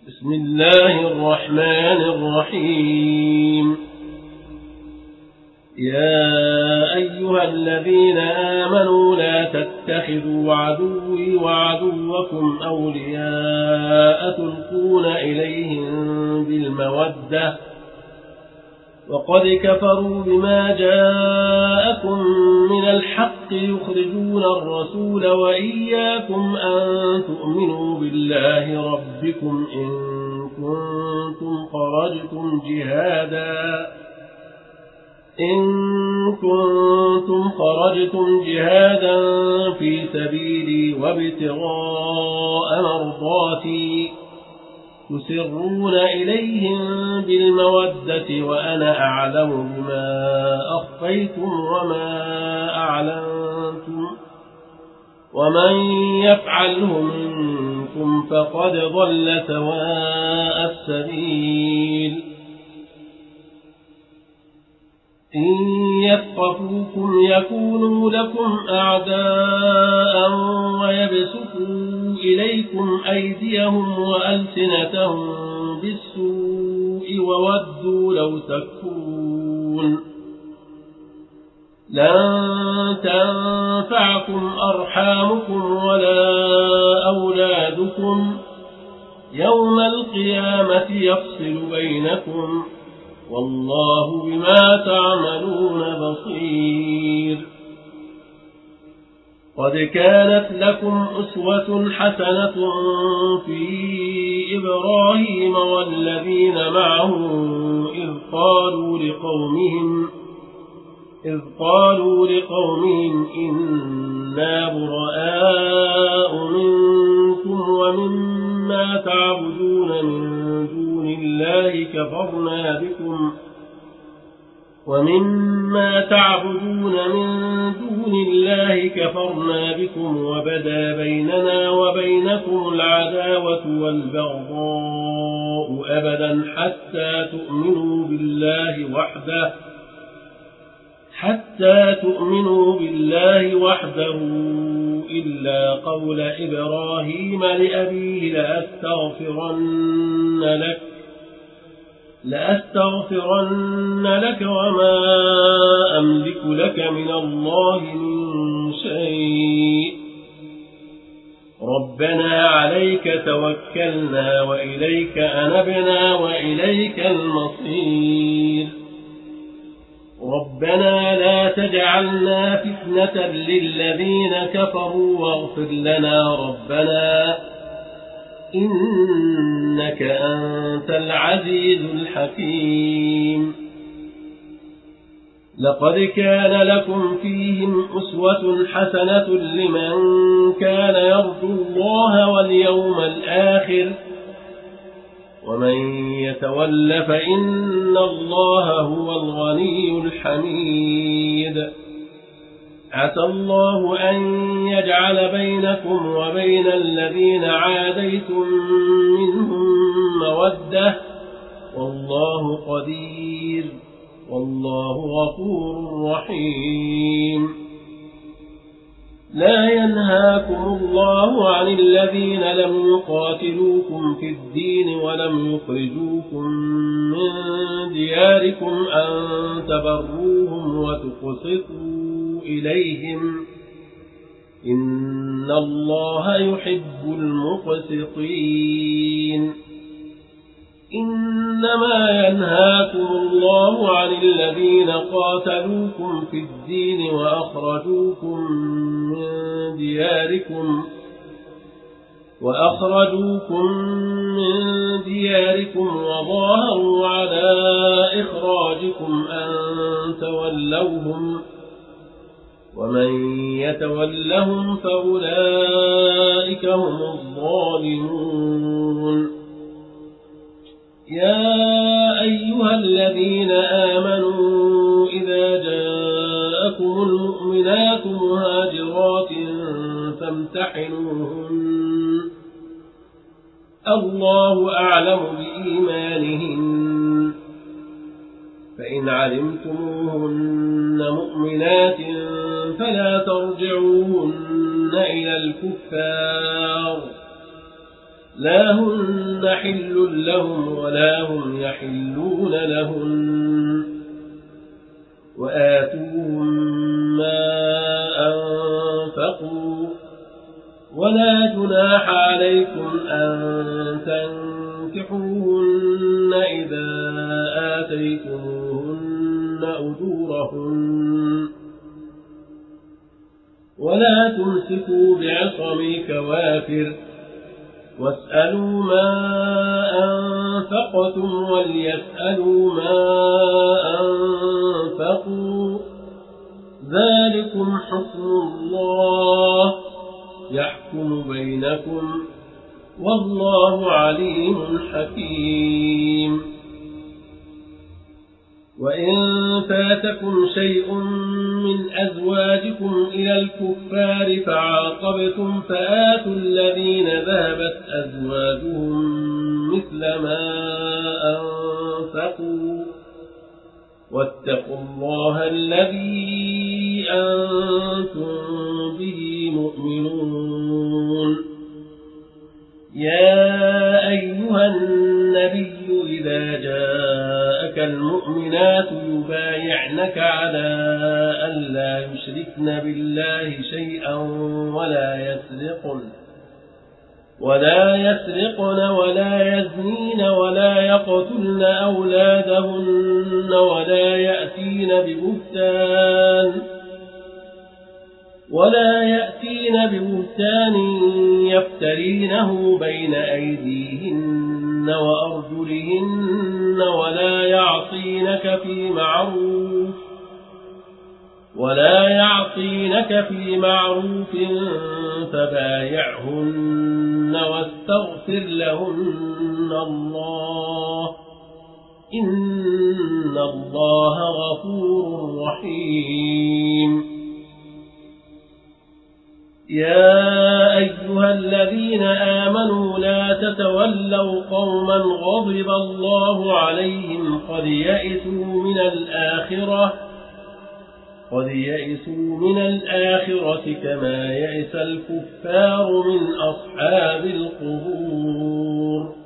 بسم الله الرحمن الرحيم. يا أيها الذين آمنوا لا تتخذوا عدوي وعدوكم أولياء تلقون إليهم بالمودة وقد كفروا بما جاءكم من الحق يخرجون الرسول وإياكم أن تؤمنوا بالله ربكم إن كنتم خرجتم جهادا في سبيلي وابتغاء مرضاتي تسرون إليهم بالمودة وأنا أعلم بما أخفيتم وما أعلنتم ومن يفعله منكم فقد ضل سواء السبيل. إن يثقفوكم يكونوا لكم أعداء ويبسطوا إليكم أيديهم وألسنتهم بالسوء وودوا لو تكفرون. لن تنفعكم أرحامكم ولا أولادكم يوم القيامة يفصل بينكم والله بما تعملون بصير. قد كانت لكم أسوة حسنة في إبراهيم والذين معه إذ قالوا لقومهم إنا براء منكم ومما تعبدون من دون الله كفرنا بكم وبدا بيننا وبينكم العداوة والبغضاء أبدا حتى تؤمنوا بالله وحده إلا قول إبراهيم لأبيه لأستغفرن لك وما أملك لك من الله من شيء ربنا عليك توكلنا وإليك أنبنا وإليك المصير. ربنا لا تجعلنا فتنة للذين كفروا واغفر لنا ربنا إنك أنت العزيز الحكيم. لقد كان لكم فيهم أسوة حسنة لمن كان يرجو الله واليوم الآخر ومن يتول فإن الله هو الغني الحميد. عسى الله أن يجعل بينكم وبين الذين عاديتم منهم مودة والله قدير والله غفور رحيم. لا ينهاكم الله عن الذين لم يقاتلوكم في الدين ولم يخرجوكم من دياركم أن تبروهم وتقسطوا إليهم إن الله يحب المقسطين. إنما ينهاكم الله عن الذين قاتلوكم في الدين وأخرجوكم من دياركم وظاهروا على إخراجكم أن تولوهم ومن يتولهم فأولئك هم الظالمون. يا أيها الذين آمنوا إذا جاءكم المؤمنات مهاجرات فامتحنوهن الله أعلم بإيمانهن فإن علمتموهن مؤمنات فلا ترجعوهن إلى الكفار لا هن حل لهم ولا هم يحلون لهن وآتوهم ما أنفقوا ولا جناح عليكم أن تنكحوهن إذا آتيتموهن أجورهن ولا تمسكوا بعصم الكوافر واسألوا ما أنفقتم وليسألوا ما أنفقوا ذلكم حكم الله يحكم بينكم والله عليم حكيم. وإن فاتكم شيء من أزواجكم إلى الكفار فعاقبتم فآتوا الذين ذهبت أزواجهم مثل ما أنفقوا واتقوا الله الذي أنتم به مؤمنون. يا أيها النبي إذا جاءك المؤمنات يبايعنك على أن لا يشركن بالله شيئا ولا يسرقن ولا يزنين ولا يقتلن أولادهن ولا يأتين ببهتان يفترينه بين أيديهن وأرجلهن ولا يعصينك في معروف فبايعهن واستغفر لهن الله إن الله غفور رحيم. يا أيها الذين آمنوا لا تتولوا قوما غضب الله عليهم قد يئسوا من الآخرة كما يئس الكفار من أصحاب القبور.